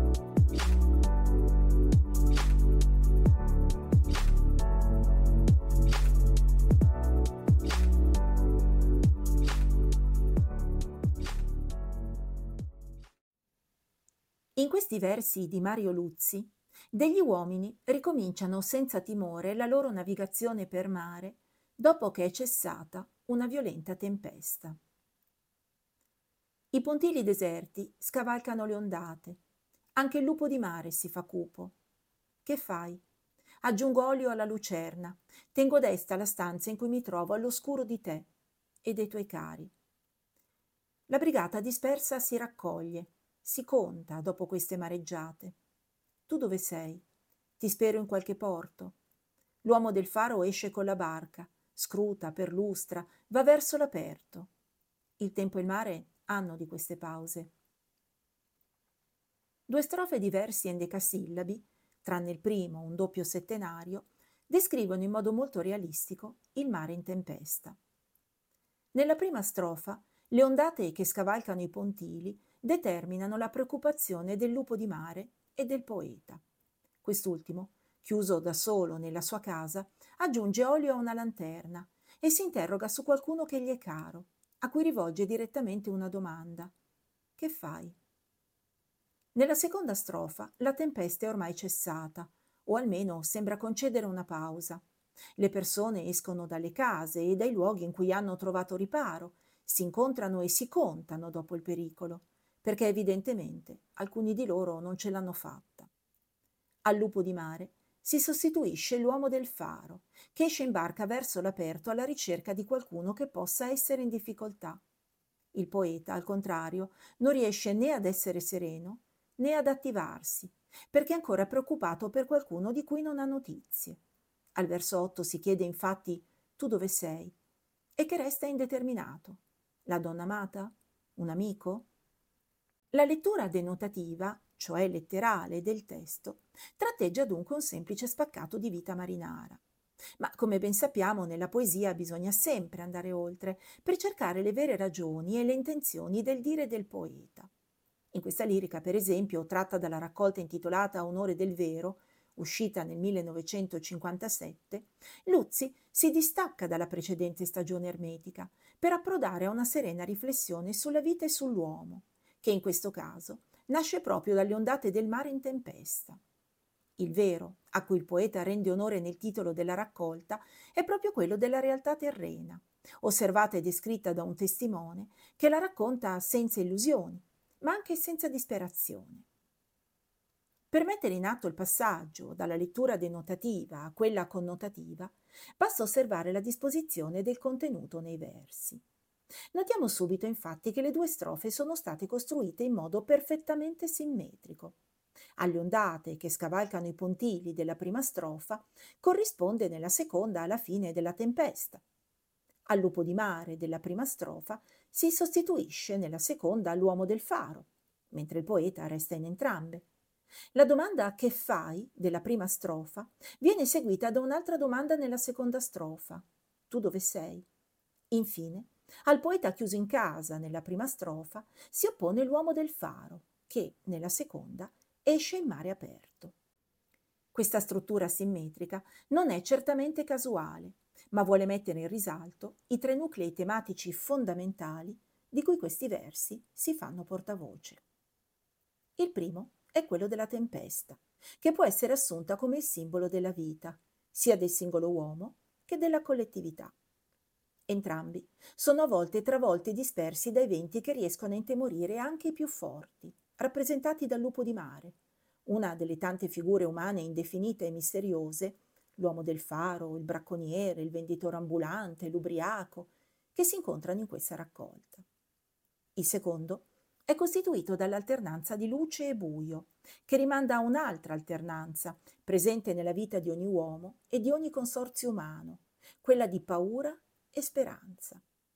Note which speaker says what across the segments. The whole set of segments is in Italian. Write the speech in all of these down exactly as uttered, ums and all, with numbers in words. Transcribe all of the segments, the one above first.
Speaker 1: In questi versi di Mario Luzzi, degli uomini ricominciano senza timore la loro navigazione per mare dopo che è cessata una violenta tempesta. I pontili deserti scavalcano le ondate, anche il lupo di mare si fa cupo. Che fai? Aggiungo olio alla lucerna, tengo desta la stanza in cui mi trovo all'oscuro di te e dei tuoi cari. La brigata dispersa si raccoglie, si conta dopo queste mareggiate. Tu dove sei? Ti spero in qualche porto. L'uomo del faro esce con la barca, scruta, perlustra, va verso l'aperto. Il tempo e il mare hanno di queste pause. Due strofe di versi endecasillabi, tranne il primo, un doppio settenario, descrivono in modo molto realistico il mare in tempesta. Nella prima strofa, le ondate che scavalcano i pontili determinano la preoccupazione del lupo di mare e del poeta. Quest'ultimo, chiuso da solo nella sua casa, aggiunge olio a una lanterna e si interroga su qualcuno che gli è caro, a cui rivolge direttamente una domanda. Che fai? Nella seconda strofa la tempesta è ormai cessata, o almeno sembra concedere una pausa. Le persone escono dalle case e dai luoghi in cui hanno trovato riparo, si incontrano e si contano dopo il pericolo, perché evidentemente alcuni di loro non ce l'hanno fatta. Al lupo di mare si sostituisce l'uomo del faro, che esce in barca verso l'aperto alla ricerca di qualcuno che possa essere in difficoltà. Il poeta, al contrario, non riesce né ad essere sereno né ad attivarsi, perché è ancora preoccupato per qualcuno di cui non ha notizie. Al verso otto si chiede infatti «Tu dove sei?» e che resta indeterminato. La donna amata? Un amico? La lettura denotativa, cioè letterale, del testo, tratteggia dunque un semplice spaccato di vita marinara. Ma come ben sappiamo, nella poesia bisogna sempre andare oltre per cercare le vere ragioni e le intenzioni del dire del poeta. In questa lirica, per esempio, tratta dalla raccolta intitolata Onore del vero, uscita nel millenovecentocinquantasette, Luzzi si distacca dalla precedente stagione ermetica per approdare a una serena riflessione sulla vita e sull'uomo, che in questo caso nasce proprio dalle ondate del mare in tempesta. Il vero, a cui il poeta rende onore nel titolo della raccolta, è proprio quello della realtà terrena, osservata e descritta da un testimone che la racconta senza illusioni, ma anche senza disperazione. Per mettere in atto il passaggio dalla lettura denotativa a quella connotativa, basta osservare la disposizione del contenuto nei versi. Notiamo subito infatti che le due strofe sono state costruite in modo perfettamente simmetrico. Alle ondate che scavalcano i pontili della prima strofa corrisponde nella seconda alla fine della tempesta. Al lupo di mare della prima strofa si sostituisce nella seconda l'uomo del faro, mentre il poeta resta in entrambe. La domanda «che fai?» della prima strofa viene seguita da un'altra domanda nella seconda strofa. Tu dove sei? Infine, al poeta chiuso in casa nella prima strofa si oppone l'uomo del faro, che, nella seconda, esce in mare aperto. Questa struttura simmetrica non è certamente casuale, ma vuole mettere in risalto i tre nuclei tematici fondamentali di cui questi versi si fanno portavoce. Il primo è quello della tempesta, che può essere assunta come il simbolo della vita, sia del singolo uomo che della collettività. Entrambi sono a volte travolti e dispersi da eventi che riescono a intimorire anche i più forti, rappresentati dal lupo di mare, una delle tante figure umane indefinite e misteriose, l'uomo del faro, il bracconiere, il venditore ambulante, l'ubriaco, che si incontrano in questa raccolta. Il secondo è costituito dall'alternanza di luce e buio, che rimanda a un'altra alternanza, presente nella vita di ogni uomo e di ogni consorzio umano, quella di paura e speranza.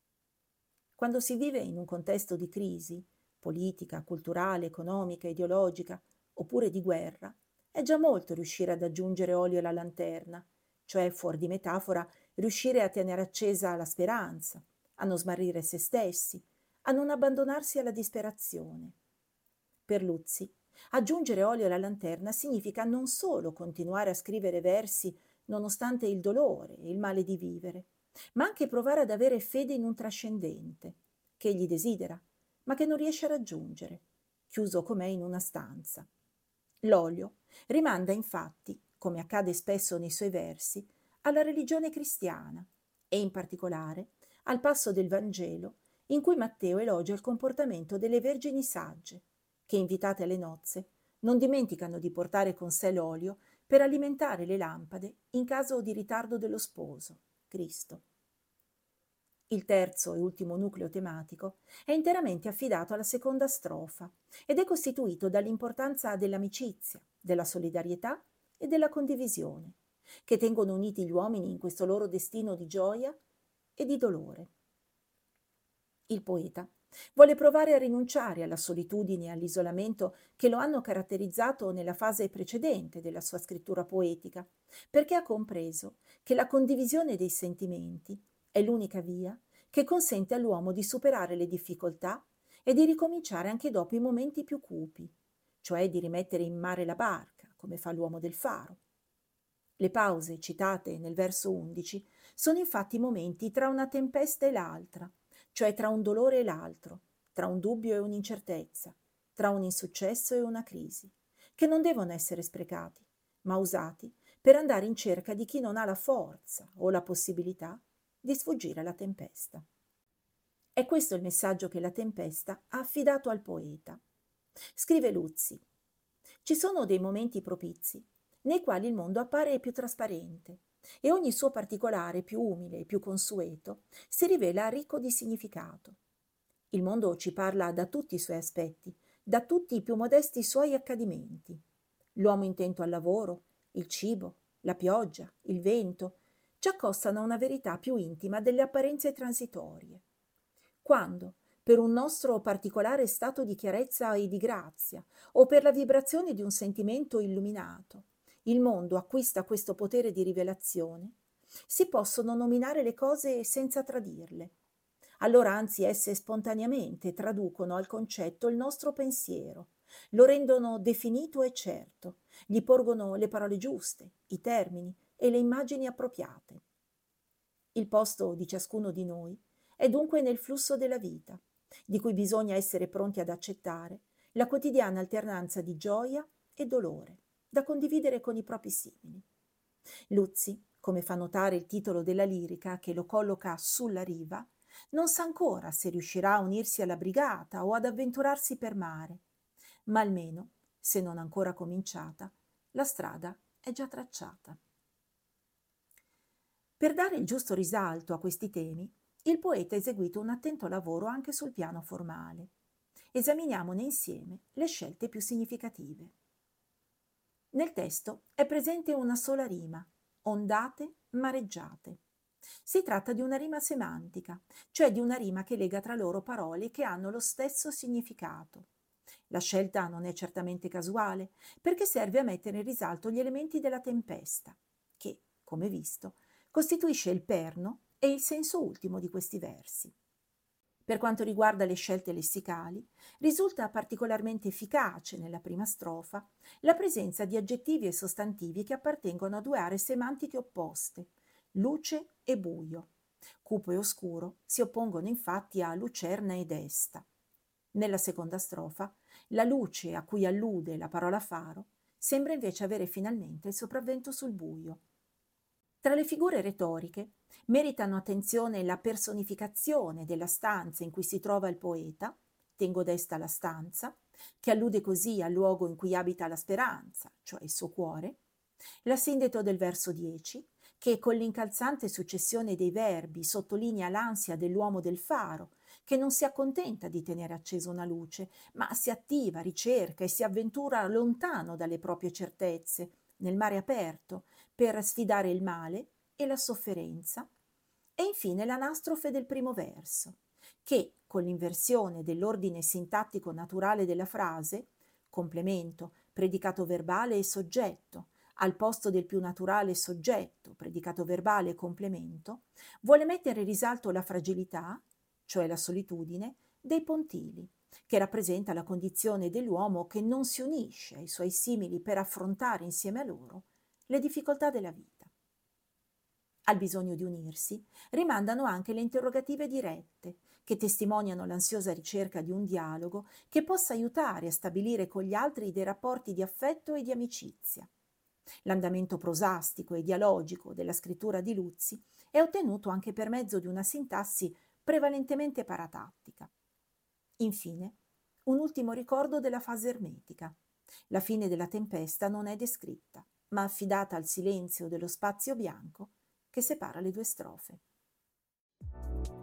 Speaker 1: Quando si vive in un contesto di crisi, politica, culturale, economica, ideologica, oppure di guerra, è già molto riuscire ad aggiungere olio alla lanterna, cioè, fuori di metafora, riuscire a tenere accesa la speranza, a non smarrire se stessi, a non abbandonarsi alla disperazione. Per Luzzi, Aggiungere olio alla lanterna significa non solo continuare a scrivere versi nonostante il dolore e il male di vivere, ma anche provare ad avere fede in un trascendente, che egli desidera, ma che non riesce a raggiungere, chiuso com'è in una stanza. L'olio rimanda infatti, come accade spesso nei suoi versi, alla religione cristiana e in particolare al passo del Vangelo in cui Matteo elogia il comportamento delle vergini sagge, che invitate alle nozze non dimenticano di portare con sé l'olio per alimentare le lampade in caso di ritardo dello sposo, Cristo. Il terzo e ultimo nucleo tematico è interamente affidato alla seconda strofa ed è costituito dall'importanza dell'amicizia, della solidarietà e della condivisione, che tengono uniti gli uomini in questo loro destino di gioia e di dolore. Il poeta vuole provare a rinunciare alla solitudine e all'isolamento che lo hanno caratterizzato nella fase precedente della sua scrittura poetica, perché ha compreso che la condivisione dei sentimenti è l'unica via che consente all'uomo di superare le difficoltà e di ricominciare anche dopo i momenti più cupi, cioè di rimettere in mare la barca, come fa l'uomo del faro. Le pause citate nel verso undici sono infatti momenti tra una tempesta e l'altra, cioè tra un dolore e l'altro, tra un dubbio e un'incertezza, tra un insuccesso e una crisi, che non devono essere sprecati, ma usati per andare in cerca di chi non ha la forza o la possibilità di sfuggire alla tempesta. È questo il messaggio che la tempesta ha affidato al poeta. Scrive Luzzi: ci sono dei momenti propizi nei quali il mondo appare più trasparente e ogni suo particolare più umile e più consueto si rivela ricco di significato. Il mondo ci parla da tutti i suoi aspetti, da tutti i più modesti suoi accadimenti. L'uomo intento al lavoro, il cibo, la pioggia, il vento, ci accostano a una verità più intima delle apparenze transitorie. Quando, per un nostro particolare stato di chiarezza e di grazia, o per la vibrazione di un sentimento illuminato, il mondo acquista questo potere di rivelazione, si possono nominare le cose senza tradirle. Allora anzi esse spontaneamente traducono al concetto il nostro pensiero, lo rendono definito e certo, gli porgono le parole giuste, i termini e le immagini appropriate. Il posto di ciascuno di noi è dunque nel flusso della vita, di cui bisogna essere pronti ad accettare la quotidiana alternanza di gioia e dolore, da condividere con i propri simili. Luzzi, come fa notare il titolo della lirica che lo colloca sulla riva, non sa ancora se riuscirà a unirsi alla brigata o ad avventurarsi per mare, ma almeno, se non ancora cominciata, la strada è già tracciata. Per dare il giusto risalto a questi temi, il poeta ha eseguito un attento lavoro anche sul piano formale. Esaminiamone insieme le scelte più significative. Nel testo è presente una sola rima, ondate, mareggiate. Si tratta di una rima semantica, cioè di una rima che lega tra loro parole che hanno lo stesso significato. La scelta non è certamente casuale, perché serve a mettere in risalto gli elementi della tempesta, che, come visto, costituisce il perno e il senso ultimo di questi versi. Per quanto riguarda le scelte lessicali, risulta particolarmente efficace nella prima strofa la presenza di aggettivi e sostantivi che appartengono a due aree semantiche opposte, luce e buio. Cupo e oscuro si oppongono infatti a lucerna ed esta. Nella seconda strofa, la luce a cui allude la parola faro sembra invece avere finalmente il sopravvento sul buio. Tra le figure retoriche meritano attenzione la personificazione della stanza in cui si trova il poeta, tengo desta la stanza, che allude così al luogo in cui abita la speranza, cioè il suo cuore, la sindeto del verso dieci, che con l'incalzante successione dei verbi sottolinea l'ansia dell'uomo del faro, che non si accontenta di tenere accesa una luce, ma si attiva, ricerca e si avventura lontano dalle proprie certezze, nel mare aperto, per sfidare il male e la sofferenza, e infine l'anastrofe del primo verso, che, con l'inversione dell'ordine sintattico naturale della frase, complemento, predicato verbale e soggetto, al posto del più naturale soggetto, predicato verbale e complemento, vuole mettere in risalto la fragilità, cioè la solitudine, dei pontili, che rappresenta la condizione dell'uomo che non si unisce ai suoi simili per affrontare insieme a loro le difficoltà della vita. Al bisogno di unirsi rimandano anche le interrogative dirette, che testimoniano l'ansiosa ricerca di un dialogo che possa aiutare a stabilire con gli altri dei rapporti di affetto e di amicizia. L'andamento prosastico e dialogico della scrittura di Luzzi è ottenuto anche per mezzo di una sintassi prevalentemente paratattica. Infine, un ultimo ricordo della fase ermetica. La fine della tempesta non è descritta, ma affidata al silenzio dello spazio bianco che separa le due strofe.